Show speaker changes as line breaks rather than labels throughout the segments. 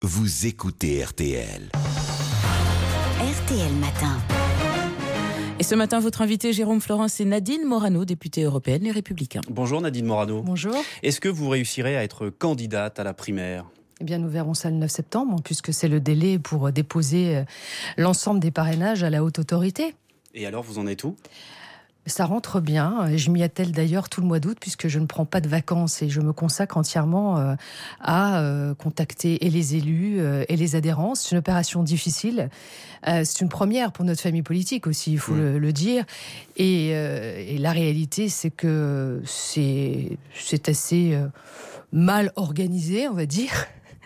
Vous écoutez RTL.
RTL Matin.
Et ce matin, votre invité Jérôme Florin, c'est Nadine Morano, députée européenne, Les Républicains.
Bonjour Nadine Morano.
Bonjour.
Est-ce que vous réussirez à être candidate à la primaire ?
Eh bien, nous verrons ça le 9 septembre, puisque c'est le délai pour déposer l'ensemble des parrainages à la haute autorité.
Et alors, vous en êtes où ?
Ça rentre bien. Je m'y attelle d'ailleurs tout le mois d'août, puisque je ne prends pas de vacances et je me consacre entièrement à contacter et les élus et les adhérents. C'est une opération difficile. C'est une première pour notre famille politique aussi, il faut le dire. Et la réalité, c'est que c'est assez mal organisé, on va dire.
Pourquoi ?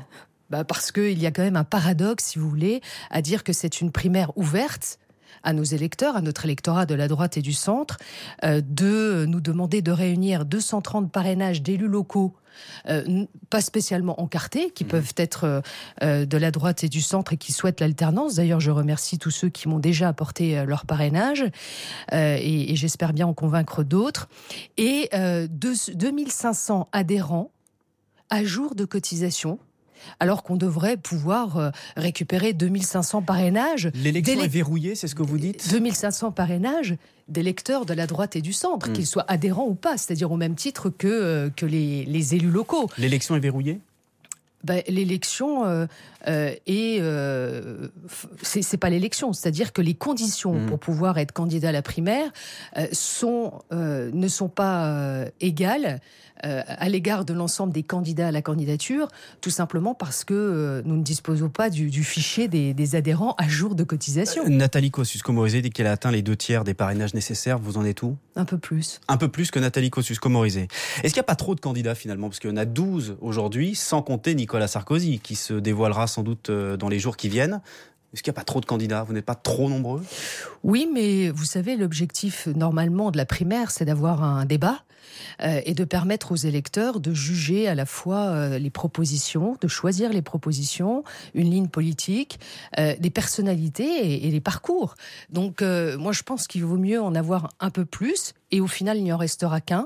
Parce qu'il y a quand même un paradoxe, si vous voulez, à dire que c'est une primaire ouverte à nos électeurs, à notre électorat de la droite et du centre, de nous demander de réunir 230 parrainages d'élus locaux, pas spécialement encartés, qui peuvent être de la droite et du centre et qui souhaitent l'alternance. D'ailleurs, je remercie tous ceux qui m'ont déjà apporté leur parrainage et j'espère bien en convaincre d'autres. Et 2500 adhérents à jour de cotisation, alors qu'on devrait pouvoir récupérer 2500 parrainages.
L'élection est verrouillée, c'est ce que vous dites ?
2500 parrainages d'électeurs de la droite et du centre, qu'ils soient adhérents ou pas, c'est-à-dire au même titre que les élus locaux.
L'élection est verrouillée ?
L'élection c'est pas l'élection, c'est-à-dire que les conditions pour pouvoir être candidat à la primaire ne sont pas égales à l'égard de l'ensemble des candidats à la candidature, tout simplement parce que nous ne disposons pas du fichier des adhérents à jour de cotisation.
Nathalie Kosciusko-Morizet dit qu'elle a atteint les 2/3 des parrainages nécessaires. Vous en êtes où ?
Un peu plus.
Un peu plus que Nathalie Kosciusko-Morizet. Est-ce qu'il n'y a pas trop de candidats finalement ? Parce qu'il y en a 12 aujourd'hui, sans compter Nicolas Sarkozy, qui se dévoilera sans doute dans les jours qui viennent. Est-ce qu'il n'y a pas trop de candidats ? Vous n'êtes pas trop nombreux ?
Oui, mais vous savez, l'objectif normalement de la primaire, c'est d'avoir un débat et de permettre aux électeurs de juger à la fois les propositions, de choisir les propositions, une ligne politique, des personnalités et les parcours. Donc moi je pense qu'il vaut mieux en avoir un peu plus. Et au final, il n'y en restera qu'un,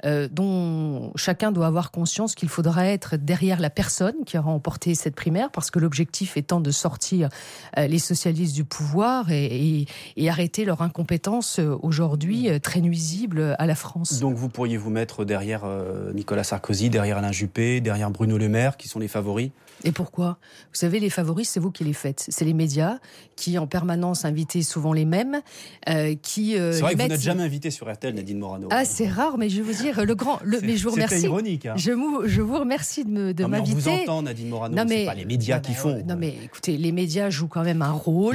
dont chacun doit avoir conscience qu'il faudra être derrière la personne qui aura emporté cette primaire, parce que l'objectif étant de sortir les socialistes du pouvoir et arrêter leur incompétence aujourd'hui très nuisible à la France.
Donc vous pourriez vous mettre derrière Nicolas Sarkozy, derrière Alain Juppé, derrière Bruno Le Maire, qui sont les favoris ?
Et pourquoi ? Vous savez, les favoris, c'est vous qui les faites. C'est les médias qui, en permanence, invitent souvent les mêmes. C'est
vrai que vous n'êtes jamais invité sur RTL, Nadine Morano.
Ah, c'est rare, mais je veux dire, mais je vous remercie.
C'était ironique. Hein.
Je vous remercie de m'inviter.
On vous entend, Nadine Morano, c'est pas les médias qui font.
Non, mais écoutez, les médias jouent quand même un rôle,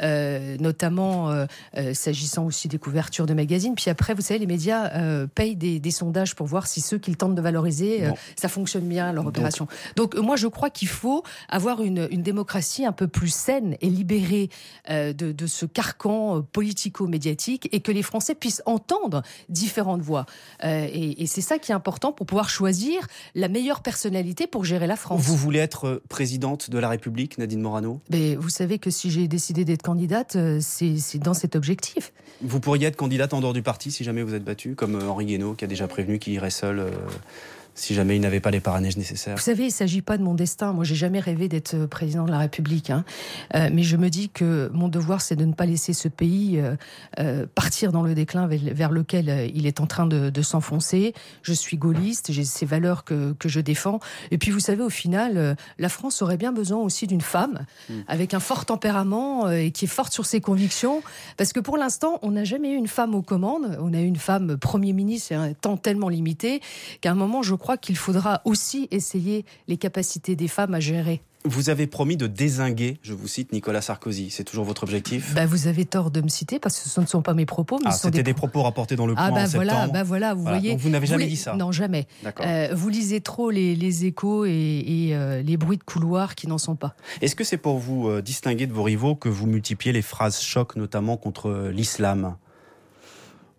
notamment s'agissant aussi des couvertures de magazines. Puis après, vous savez, les médias payent des sondages pour voir si ceux qu'ils tentent de valoriser, ça fonctionne bien, leur opération. Donc moi, je crois qu'il faut avoir une démocratie un peu plus saine et libérée de ce carcan politico-médiatique et que les Français puissent entendre différentes voix. Et c'est ça qui est important pour pouvoir choisir la meilleure personnalité pour gérer la France.
Vous voulez être présidente de la République, Nadine Morano ?
Mais vous savez que si j'ai décidé d'être candidate, c'est dans cet objectif.
Vous pourriez être candidate en dehors du parti si jamais vous êtes battue, comme Henri Guénaud qui a déjà prévenu qu'il irait seul si jamais il n'avait pas les parrainages nécessaires.
Vous savez, il ne s'agit pas de mon destin. Moi, j'ai jamais rêvé d'être président de la République. Mais je me dis que mon devoir, c'est de ne pas laisser ce pays partir dans le déclin vers lequel il est en train de s'enfoncer. Je suis gaulliste, j'ai ces valeurs que je défends. Et puis, vous savez, au final, la France aurait bien besoin aussi d'une femme avec un fort tempérament et qui est forte sur ses convictions. Parce que pour l'instant, on n'a jamais eu une femme aux commandes. On a eu une femme Premier ministre, c'est un temps tellement limité qu'à un moment, je crois qu'il faudra aussi essayer les capacités des femmes à gérer.
Vous avez promis de dézinguer, je vous cite, Nicolas Sarkozy. C'est toujours votre objectif ?
Vous avez tort de me citer parce que ce ne sont pas mes propos. Mais
c'était des propos rapportés dans le Point en septembre.
Vous voyez.
Donc vous n'avez jamais dit ça ?
Non, jamais. Vous lisez trop les échos et les bruits de couloir qui n'en sont pas.
Est-ce que c'est pour vous distinguer de vos rivaux que vous multipliez les phrases chocs, notamment contre l'islam ?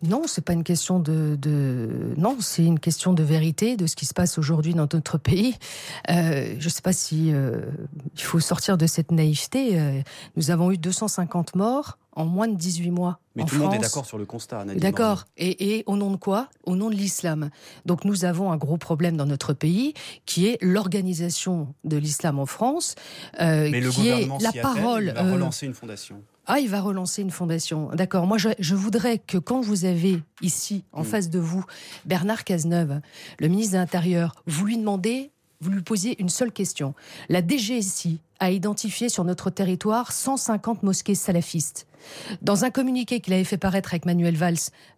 Non, c'est pas une question Non, c'est une question de vérité de ce qui se passe aujourd'hui dans notre pays. Je sais pas si il faut sortir de cette naïveté. Nous avons eu 250 morts en moins de 18 mois.
Mais tout le monde est d'accord sur le constat, Nadine.
D'accord. Et au nom de quoi ? Au nom de l'islam. Donc nous avons un gros problème dans notre pays qui est l'organisation de l'islam en France.
Mais le gouvernement
qui est la parole.
Il va relancer une fondation.
Ah, il va relancer une fondation. D'accord. Moi, je voudrais que quand vous avez ici, en face de vous, Bernard Cazeneuve, le ministre de l'Intérieur, vous lui posiez une seule question. La DGSI a identifié sur notre territoire 150 mosquées salafistes. Dans un communiqué qu'il avait fait paraître avec Manuel Valls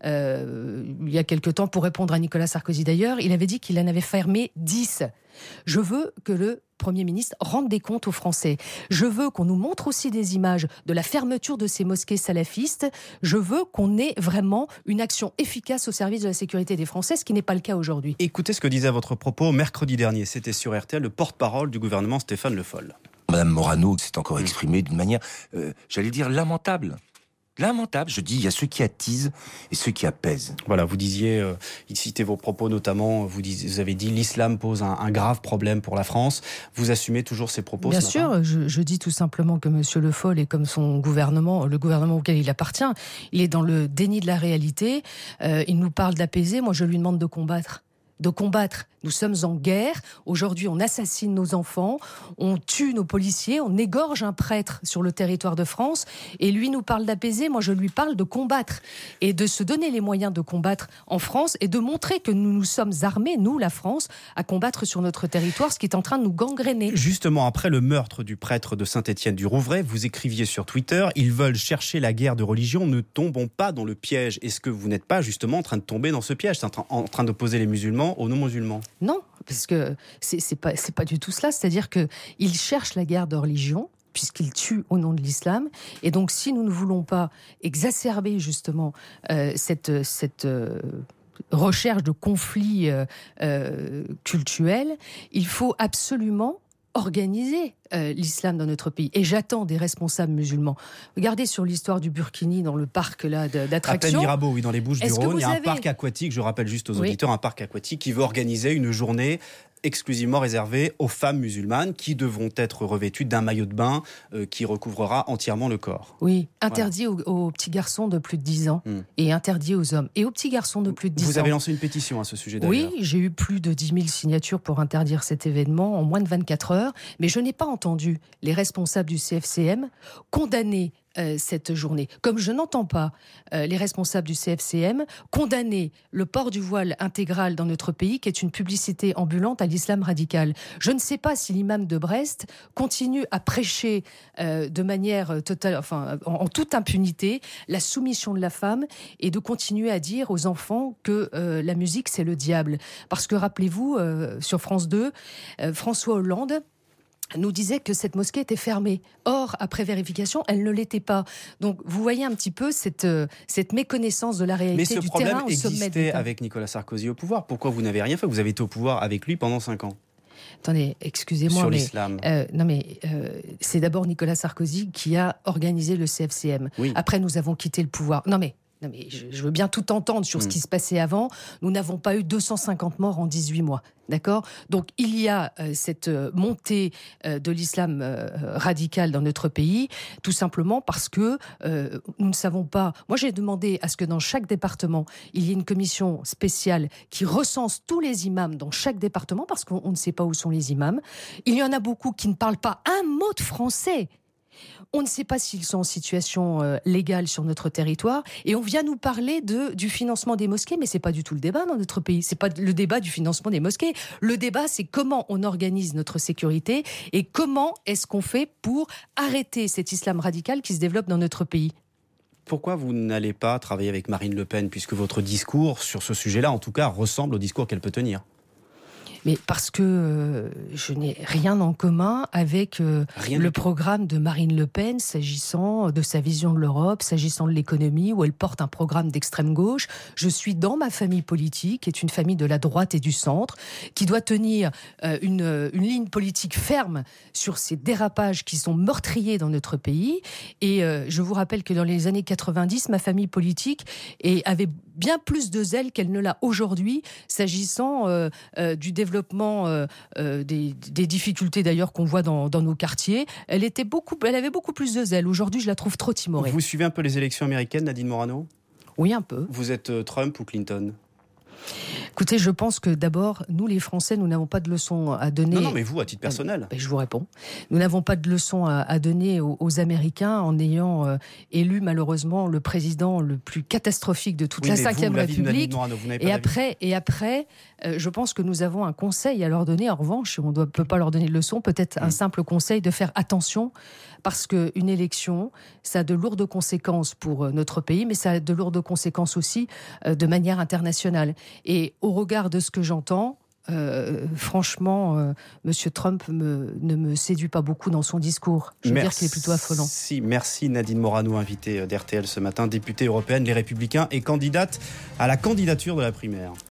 il y a quelque temps, pour répondre à Nicolas Sarkozy d'ailleurs, il avait dit qu'il en avait fermé 10. Je veux que le Premier ministre rende des comptes aux Français. Je veux qu'on nous montre aussi des images de la fermeture de ces mosquées salafistes. Je veux qu'on ait vraiment une action efficace au service de la sécurité des Français, ce qui n'est pas le cas aujourd'hui.
Écoutez ce que disait à votre propos mercredi dernier. C'était sur RTL, le porte-parole du gouvernement Stéphane Le Foll.
Madame Morano s'est encore exprimée d'une manière, j'allais dire, lamentable. Lamentable, je dis, il y a ceux qui attisent et ceux qui apaisent.
Voilà, vous disiez, il citait vos propos notamment, vous avez dit l'islam pose un grave problème pour la France. Vous assumez toujours ces propos?
Bien sûr, je dis tout simplement que M. Le Foll est comme son gouvernement, le gouvernement auquel il appartient, il est dans le déni de la réalité, il nous parle d'apaiser, moi je lui demande de combattre. Nous sommes en guerre. Aujourd'hui, on assassine nos enfants, on tue nos policiers, on égorge un prêtre sur le territoire de France. Et lui nous parle d'apaiser. Moi, je lui parle de combattre et de se donner les moyens de combattre en France et de montrer que nous sommes armés, nous, la France, à combattre sur notre territoire, ce qui est en train de nous gangréner.
Justement, après le meurtre du prêtre de Saint-Étienne-du-Rouvray, vous écriviez sur Twitter « Ils veulent chercher la guerre de religion, ne tombons pas dans le piège ». Est-ce que vous n'êtes pas justement en train de tomber dans ce piège, en train d'opposer les musulmans aux non-musulmans?
Non, parce que c'est pas du tout cela. C'est-à-dire qu'ils cherchent la guerre de religion, puisqu'ils tuent au nom de l'islam. Et donc, si nous ne voulons pas exacerber justement cette recherche de conflits cultuels, il faut absolument organiser l'islam dans notre pays. Et j'attends des responsables musulmans. Regardez sur l'histoire du Burkini dans le parc d'attractions.
À Plaine Mirabeau, oui, dans les Bouches-du-Rhône, il y a un parc aquatique, je rappelle juste aux auditeurs, un parc aquatique qui veut organiser une journée exclusivement réservée aux femmes musulmanes qui devront être revêtues d'un maillot de bain qui recouvrera entièrement le corps.
Oui, interdit aux petits garçons de plus de 10 ans et interdit aux hommes. Et aux petits garçons de plus de 10 ans.
Vous avez lancé une pétition à ce sujet d'ailleurs.
Oui, j'ai eu plus de 10 000 signatures pour interdire cet événement en moins de 24 heures. Mais je n'ai pas entendu les responsables du CFCM condamner cette journée. Comme je n'entends pas les responsables du CFCM condamner le port du voile intégral dans notre pays, qui est une publicité ambulante à l'islam radical. Je ne sais pas si l'imam de Brest continue à prêcher de manière totale, en toute impunité, la soumission de la femme et de continuer à dire aux enfants que la musique c'est le diable. Parce que rappelez-vous, sur France 2, François Hollande nous disait que cette mosquée était fermée. Or, après vérification, elle ne l'était pas. Donc, vous voyez un petit peu cette méconnaissance de la réalité du terrain au sommet de l'État. Mais ce problème existait
avec Nicolas Sarkozy au pouvoir. Pourquoi vous n'avez rien fait? Vous avez été au pouvoir avec lui pendant 5 ans.
Attendez, excusez-moi,
sur
mais
l'islam.
C'est d'abord Nicolas Sarkozy qui a organisé le CFCM. Oui. Après, nous avons quitté le pouvoir. Non mais je veux bien tout entendre sur ce qui se passait avant. Nous n'avons pas eu 250 morts en 18 mois. D'accord ? Donc, il y a cette montée de l'islam radical dans notre pays, tout simplement parce que nous ne savons pas... Moi, j'ai demandé à ce que dans chaque département, il y ait une commission spéciale qui recense tous les imams dans chaque département, parce qu'on ne sait pas où sont les imams. Il y en a beaucoup qui ne parlent pas un mot de français. On ne sait pas s'ils sont en situation légale sur notre territoire, et on vient nous parler du financement des mosquées, mais c'est pas du tout le débat dans notre pays. C'est pas le débat du financement des mosquées. Le débat, c'est comment on organise notre sécurité et comment est-ce qu'on fait pour arrêter cet islam radical qui se développe dans notre pays.
Pourquoi vous n'allez pas travailler avec Marine Le Pen, puisque votre discours sur ce sujet-là, en tout cas, ressemble au discours qu'elle peut tenir?
Mais parce que je n'ai rien en commun avec le programme de Marine Le Pen s'agissant de sa vision de l'Europe, s'agissant de l'économie, où elle porte un programme d'extrême gauche. Je suis dans ma famille politique, qui est une famille de la droite et du centre, qui doit tenir une ligne politique ferme sur ces dérapages qui sont meurtriers dans notre pays. Et je vous rappelle que dans les années 90, ma famille politique avait bien plus de zèle qu'elle ne l'a aujourd'hui, s'agissant du développement des difficultés d'ailleurs qu'on voit dans nos quartiers. Elle avait beaucoup plus de zèle. Aujourd'hui, je la trouve trop timorée.
Vous suivez un peu les élections américaines, Nadine Morano ?
Oui, un peu.
Vous êtes Trump ou Clinton ?
Écoutez, je pense que d'abord, nous les Français, nous n'avons pas de leçons à donner.
Non, mais vous, à titre personnel.
Je vous réponds. Nous n'avons pas de leçons à donner aux Américains en ayant élu malheureusement le président le plus catastrophique de toute la Ve République. Et après, je pense que nous avons un conseil à leur donner. En revanche, on ne peut pas leur donner de leçons. Peut-être un simple conseil de faire attention, parce qu'une élection, ça a de lourdes conséquences pour notre pays, mais ça a de lourdes conséquences aussi de manière internationale. Et au regard de ce que j'entends, franchement, Monsieur Trump ne me séduit pas beaucoup dans son discours. Je veux dire qu'il est plutôt affolant.
Merci Nadine Morano, invitée d'RTL ce matin, députée européenne, Les Républicains et candidate à la candidature de la primaire.